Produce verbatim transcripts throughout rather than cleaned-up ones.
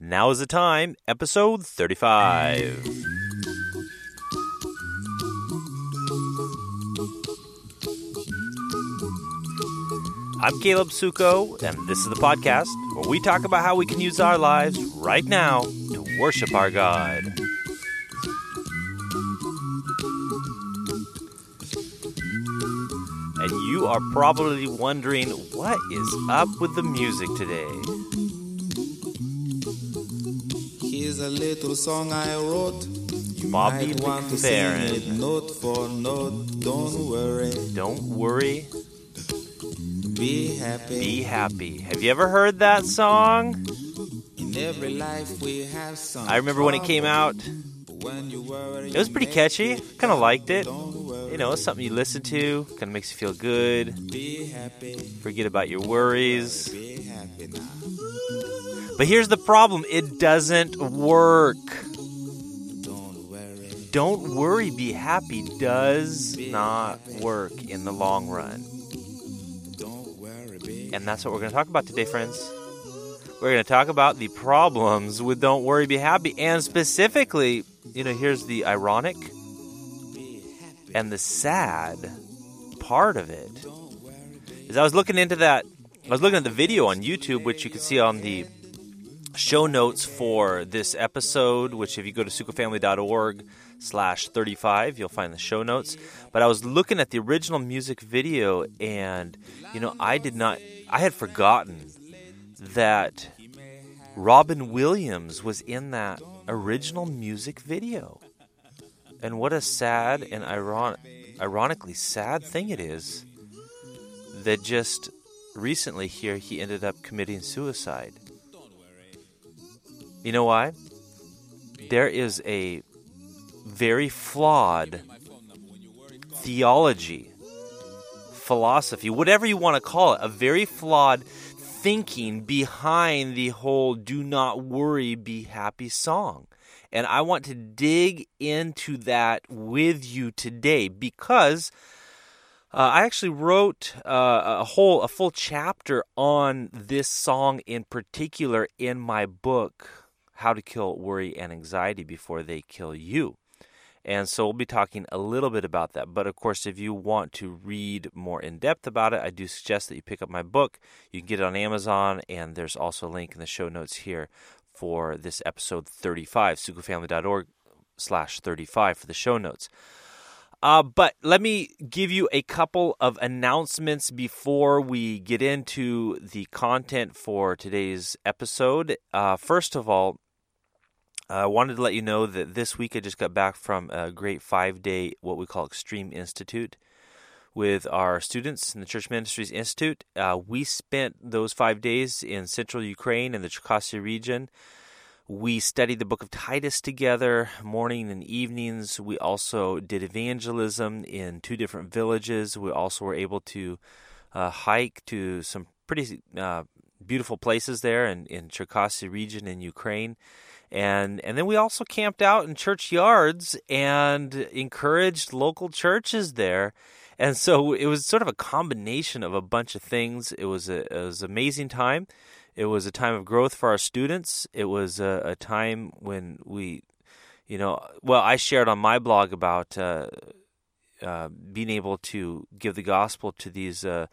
Now is the time, episode thirty-five. I'm Caleb Suko, and this is the podcast where we talk about how we can use our lives right now to worship our God. And you are probably wondering, what is up with the music today? Here's a little song I wrote. You Bobby might want to sing McFerrin. it note for note. Don't worry, Don't worry, be happy. be happy. Have you ever heard that song? In every life we have some I remember when it came out. When you worry, It was pretty catchy. Kind of liked it. don't worry, You know, it's something you listen to. Kind of makes you feel good. be happy. Forget about your worries. Be happy now. But here's the problem. It doesn't work. Don't worry, Don't worry, be happy does not work in the long run. don't worry, be And that's what we're going to talk about today, friends. We're going to talk about the problems with Don't Worry, Be Happy. And specifically, you know, here's the ironic and the sad part of it. As I was looking into that, I was looking at the video on YouTube, which you can see on the show notes for this episode, which if you go to sukofamily.org slash 35, you'll find the show notes. But I was looking at the original music video, and, you know, I did not, I had forgotten that Robin Williams was in that original music video. And what a sad and iron- ironically sad thing it is that just recently here he ended up committing suicide. You know why? There is a very flawed theology, philosophy, whatever you want to call it, a very flawed thinking behind the whole "Do Not Worry, Be Happy" song. And I want to dig into that with you today because uh, I actually wrote uh, a whole, a full chapter on this song in particular in my book, How to Kill Worry and Anxiety Before They Kill You. And so we'll be talking a little bit about that. But of course, if you want to read more in depth about it, I do suggest that you pick up my book. You can get it on Amazon, and there's also a link in the show notes here for this episode thirty-five, sukofamily.org slash 35 for the show notes. Uh, but let me give you a couple of announcements before we get into the content for today's episode. Uh, first of all, I wanted to let you know that this week I just got back from a great five-day, what we call Extreme Institute, with our students in the Church Ministries Institute. Uh, we spent those five days in central Ukraine in the Cherkasy region. We studied the book of Titus together, morning and evenings. We also did evangelism in two different villages. We also were able to uh, hike to some pretty uh, beautiful places there in, in Cherkasy region in Ukraine. And and then we also camped out in church yards and encouraged local churches there. And so it was sort of a combination of a bunch of things. It was a, it was an amazing time. It was a time of growth for our students. It was a, a time when we, you know, well, I shared on my blog about uh, uh, being able to give the gospel to these uh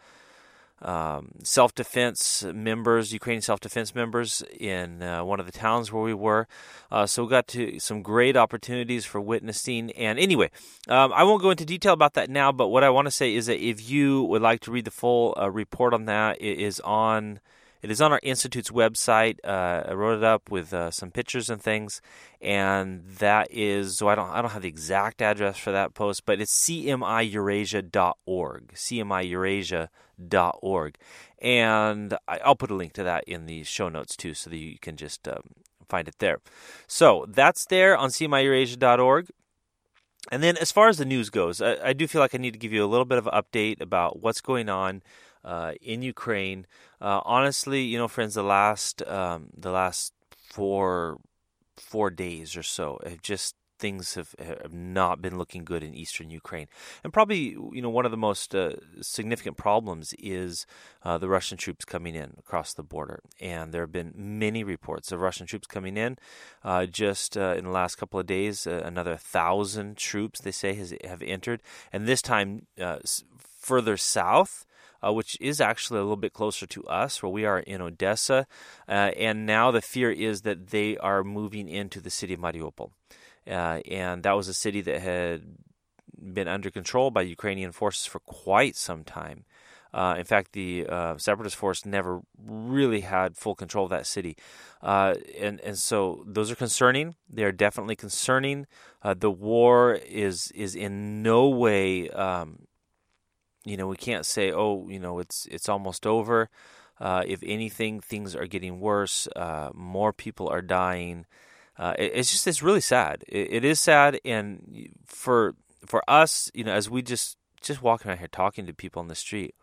Um, self-defense members, Ukrainian self-defense members in uh, one of the towns where we were. Uh, so we got to some great opportunities for witnessing. And anyway, um, I won't go into detail about that now, but what I want to say is that if you would like to read the full uh, report on that, it is on it is on our Institute's website. Uh, I wrote it up with uh, some pictures and things, and that is, so I don't I don't have the exact address for that post, but it's c m i eurasia dot org, c m i eurasia dot org, and I, I'll put a link to that in the show notes too, so that you can just um, find it there. So that's there on c m i eurasia dot org. And then as far as the news goes, I, I do feel like I need to give you a little bit of an update about what's going on uh, in Ukraine. Uh, honestly, you know, friends, the last um, the last four four days or so have just things have, have not been looking good in eastern Ukraine. And probably, you know, one of the most uh, significant problems is uh, the Russian troops coming in across the border. And there have been many reports of Russian troops coming in. Uh, just uh, in the last couple of days, uh, another thousand troops, they say, has, have entered. And this time uh, further south, Uh, which is actually a little bit closer to us, where we are in Odessa. Uh, and now the fear is that they are moving into the city of Mariupol. Uh, and that was a city that had been under control by Ukrainian forces for quite some time. Uh, in fact, the uh, separatist force never really had full control of that city. Uh, and, and so those are concerning. They are definitely concerning. Uh, the war is, is in no way... Um, You know, we can't say, oh, you know, it's it's almost over. Uh, if anything, things are getting worse. Uh, more people are dying. Uh, it, it's just, it's really sad. It, it is sad, and for for us, you know, as we just just walking around here talking to people on the street,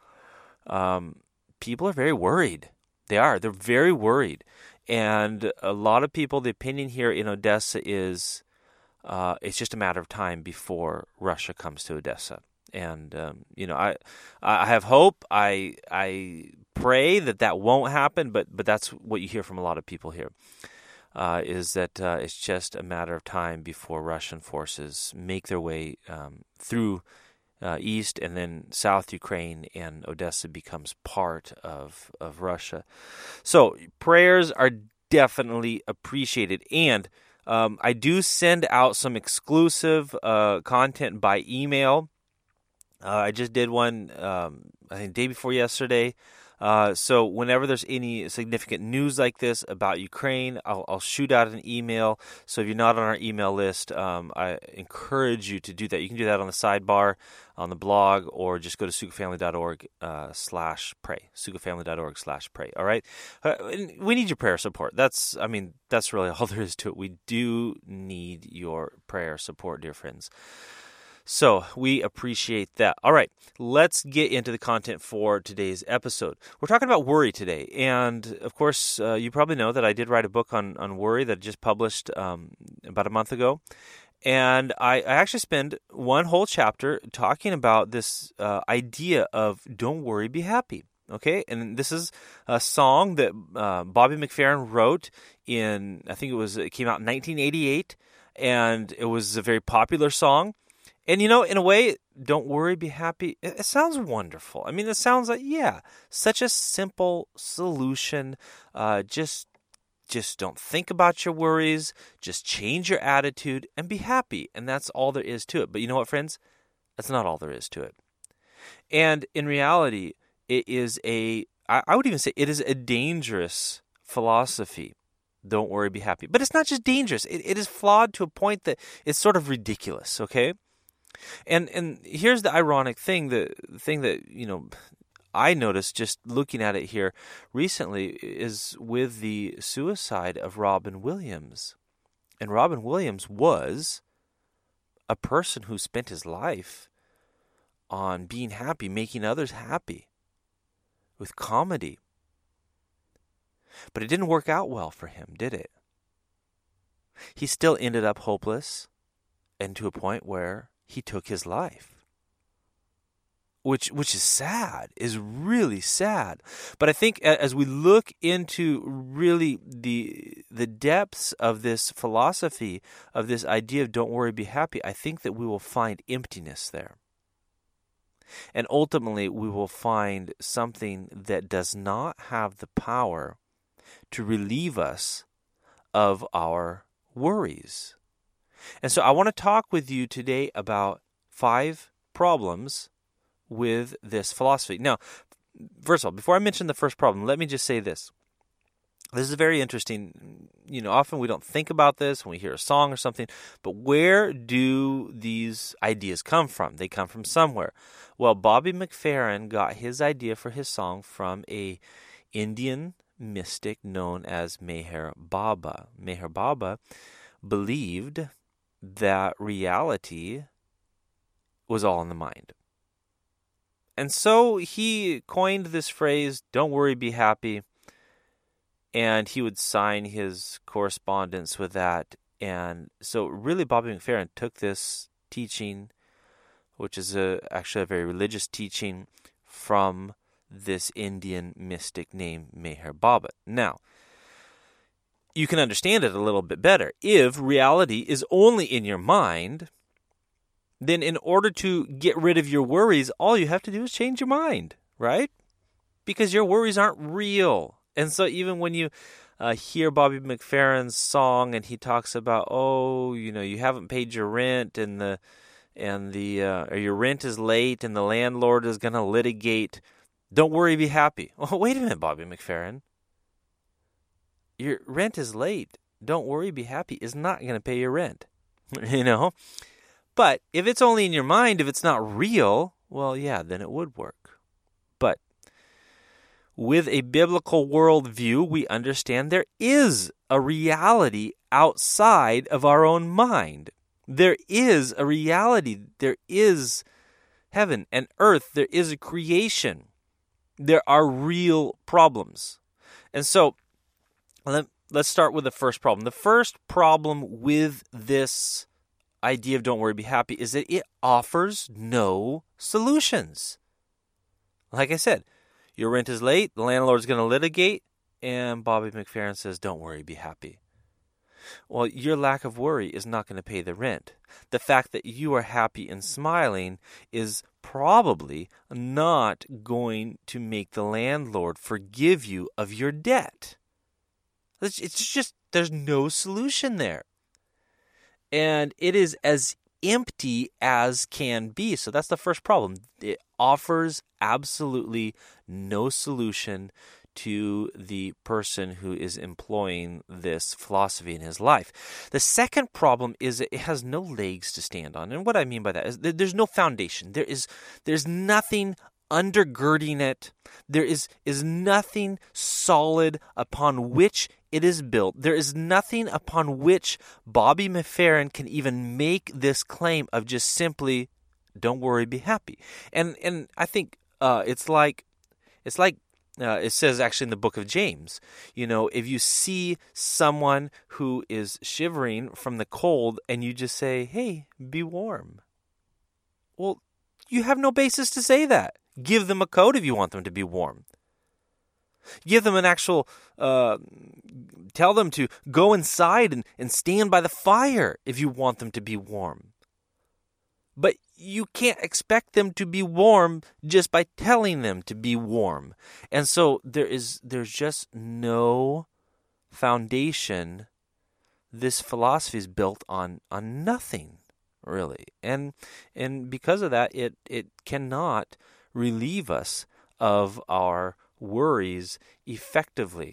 um, people are very worried. They are. They're very worried, and a lot of people. The opinion here in Odessa is, uh, it's just a matter of time before Russia comes to Odessa. And, um, you know, I I have hope. I I pray that that won't happen, but, but that's what you hear from a lot of people here, uh, is that uh, it's just a matter of time before Russian forces make their way um, through uh, east and then south Ukraine, and Odessa becomes part of, of Russia. So prayers are definitely appreciated. And um, I do send out some exclusive uh, content by email. Uh, I just did one, um, I think, day before yesterday. Uh, so whenever there's any significant news like this about Ukraine, I'll, I'll shoot out an email. So if you're not on our email list, um, I encourage you to do that. You can do that on the sidebar, on the blog, or just go to sugafamily.org uh, slash pray. sugafamily.org slash pray. All right? Uh, we need your prayer support. That's, I mean, that's really all there is to it. We do need your prayer support, dear friends. So we appreciate that. All right, let's get into the content for today's episode. We're talking about worry today. And, of course, uh, you probably know that I did write a book on, on worry that I just published um, about a month ago. And I, I actually spend one whole chapter talking about this uh, idea of don't worry, be happy. Okay, and this is a song that uh, Bobby McFerrin wrote in, I think it was, it came out in nineteen eighty-eight. And it was a very popular song. And, you know, in a way, don't worry, be happy. It, it sounds wonderful. I mean, it sounds like, yeah, such a simple solution. Uh, just just don't think about your worries. Just change your attitude and be happy. And that's all there is to it. But you know what, friends? That's not all there is to it. And in reality, it is a, I, I would even say it is a dangerous philosophy. Don't worry, be happy. But it's not just dangerous. It, it is flawed to a point that it's sort of ridiculous, okay? And and here's the ironic thing, the thing that, you know, I noticed just looking at it here recently is with the suicide of Robin Williams. And Robin Williams was a person who spent his life on being happy, making others happy with comedy. But it didn't work out well for him, did it? He still ended up hopeless and to a point where he took his life. Which which is sad, is really sad. But I think as we look into really the the depths of this philosophy, of this idea of don't worry, be happy, I think that we will find emptiness there. And ultimately, we will find something that does not have the power to relieve us of our worries. And so I want to talk with you today about five problems with this philosophy. Now, first of all, before I mention the first problem, let me just say this. This is very interesting. You know, often we don't think about this when we hear a song or something, but where do these ideas come from? They come from somewhere. Well, Bobby McFerrin got his idea for his song from a Indian mystic known as Meher Baba. Meher Baba believed that reality was all in the mind. And so he coined this phrase, don't worry, be happy. And he would sign his correspondence with that. And so really Bobby McFerrin took this teaching, which is a, actually a very religious teaching, from this Indian mystic named Meher Baba. Now, you can understand it a little bit better. If reality is only in your mind, then in order to get rid of your worries, all you have to do is change your mind, right? Because your worries aren't real. And so even when you uh, hear Bobby McFerrin's song and he talks about, oh, you know, you haven't paid your rent and the and the uh, or your rent is late and the landlord is going to litigate, don't worry, be happy. Oh, wait a minute, Bobby McFerrin. Your rent is late. Don't worry, be happy is not going to pay your rent, you know? But if it's only in your mind, if it's not real, well, yeah, then it would work. But with a biblical worldview, we understand there is a reality outside of our own mind. There is a reality. There is heaven and earth. There is a creation. There are real problems. And so let, let's start with the first problem. The first problem with this idea of don't worry, be happy is that it offers no solutions. Like I said, your rent is late, the landlord's going to litigate, and Bobby McFerrin says, don't worry, be happy. Well, your lack of worry is not going to pay the rent. The fact that you are happy and smiling is probably not going to make the landlord forgive you of your debt. It's, it's just, there's no solution there. And it is as empty as can be. So that's the first problem. It offers absolutely no solution to the person who is employing this philosophy in his life. The second problem is it has no legs to stand on. And what I mean by that is there's no foundation. There is there's nothing undergirding it. There is, is nothing solid upon which it is built. There is nothing upon which Bobby McFerrin can even make this claim of just simply, don't worry, be happy. And and I think uh, it's like it's like uh, it says actually in the book of James. You know, if you see someone who is shivering from the cold and you just say, hey, be warm. Well, you have no basis to say that. Give them a coat if you want them to be warm. Give them an actual, uh, tell them to go inside and, and stand by the fire if you want them to be warm. But you can't expect them to be warm just by telling them to be warm. And so there is, there's just no foundation. This philosophy is built on, on nothing, really. And and because of that, it, it cannot relieve us of our worries effectively.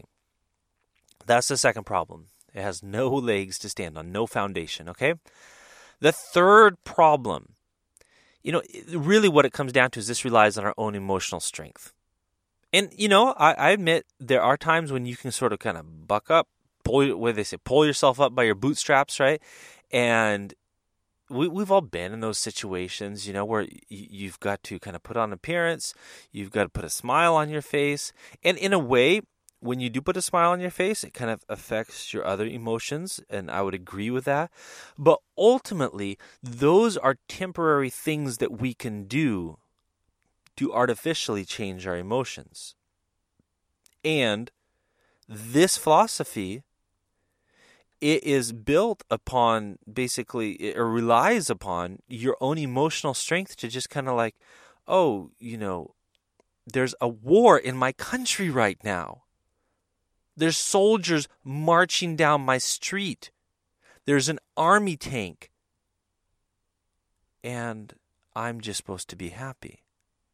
That's the second problem. It has no legs to stand on, no foundation, okay? The third problem, you know, really what it comes down to is this relies on our own emotional strength. And, you know, I, I admit there are times when you can sort of kind of buck up, pull, what do they say, pull yourself up by your bootstraps, right? And We, we've all been in those situations, you know, where you've got to kind of put on an appearance, you've got to put a smile on your face. And in a way, when you do put a smile on your face, it kind of affects your other emotions, and I would agree with that. But ultimately, those are temporary things that we can do to artificially change our emotions. And this philosophy, it is built upon, basically, it relies upon your own emotional strength to just kind of like, oh, you know, there's a war in my country right now. There's soldiers marching down my street. There's an army tank. And I'm just supposed to be happy.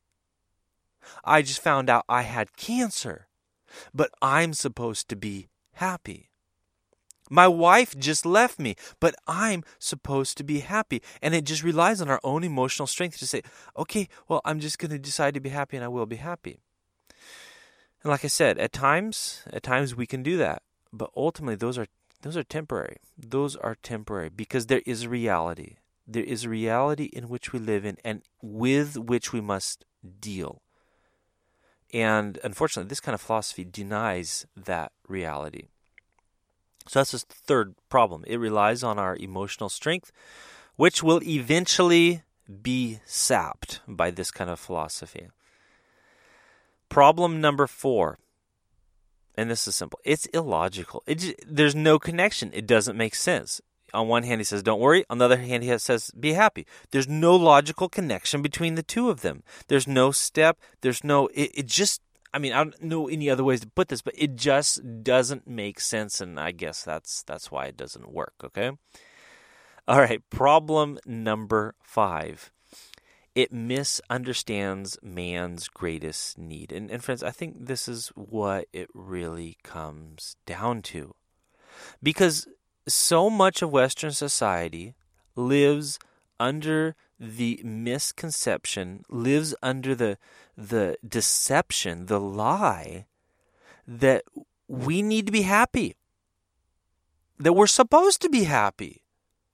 I just found out I had cancer, but I'm supposed to be happy. My wife just left me, but I'm supposed to be happy. And it just relies on our own emotional strength to say, okay, well, I'm just going to decide to be happy and I will be happy. And like I said, at times, at times we can do that. But ultimately, those are those are temporary. Those are temporary because there is a reality. There is a reality in which we live in and with which we must deal. And unfortunately, this kind of philosophy denies that reality. So that's the third problem. It relies on our emotional strength, which will eventually be sapped by this kind of philosophy. Problem number four, and this is simple. It's illogical. It just, there's no connection. It doesn't make sense. On one hand, he says, don't worry. On the other hand, he says, be happy. There's no logical connection between the two of them. There's no step. There's no, it, it just, I mean, I don't know any other ways to put this, but it just doesn't make sense, and I guess that's that's why it doesn't work, okay? All right, problem number five. It misunderstands man's greatest need. And, and friends, I think this is what it really comes down to. Because so much of Western society lives under the misconception, lives under the the deception, the lie that we need to be happy, that we're supposed to be happy.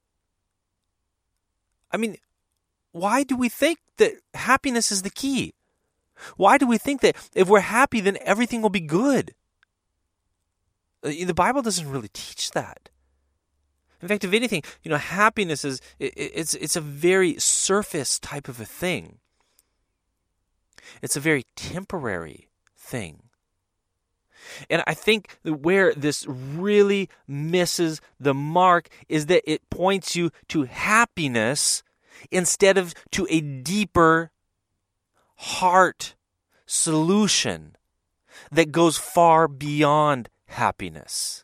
I mean, why do we think that happiness is the key? Why do we think that if we're happy, then everything will be good? The Bible doesn't really teach that. In fact, if anything, you know, happiness is it, it's it's a very surface type of a thing. It's a very temporary thing. And I think where this really misses the mark is that it points you to happiness instead of to a deeper heart solution that goes far beyond happiness.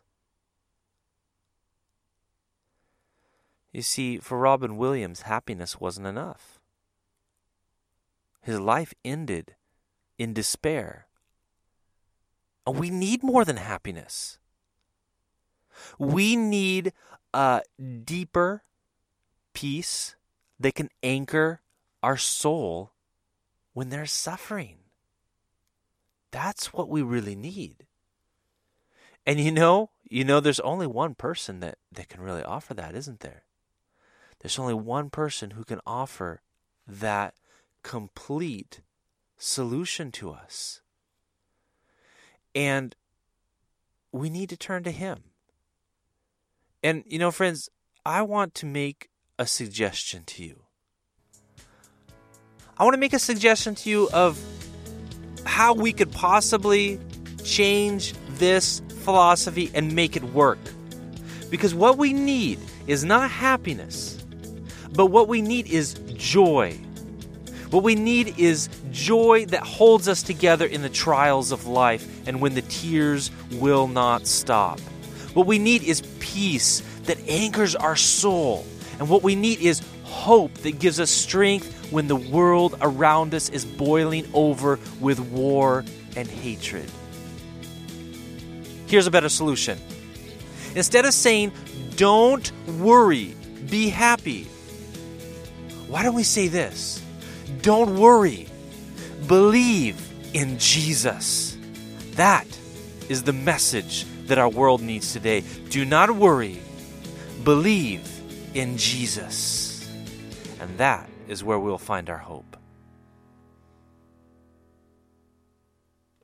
You see, for Robin Williams, happiness wasn't enough. His life ended in despair. And we need more than happiness. We need a deeper peace that can anchor our soul when there's suffering. That's what we really need. And you know, you know, there's only one person that, that can really offer that, isn't there? There's only one person who can offer that complete solution to us. And we need to turn to him. And, you know, friends, I want to make a suggestion to you. I want to make a suggestion to you of how we could possibly change this philosophy and make it work. Because what we need is not happiness, but what we need is joy. What we need is joy that holds us together in the trials of life and when the tears will not stop. What we need is peace that anchors our soul. And what we need is hope that gives us strength when the world around us is boiling over with war and hatred. Here's a better solution. Instead of saying, don't worry, be happy, why don't we say this? Don't worry, believe in Jesus. That is the message that our world needs today. Do not worry, believe in Jesus. And that is where we'll find our hope.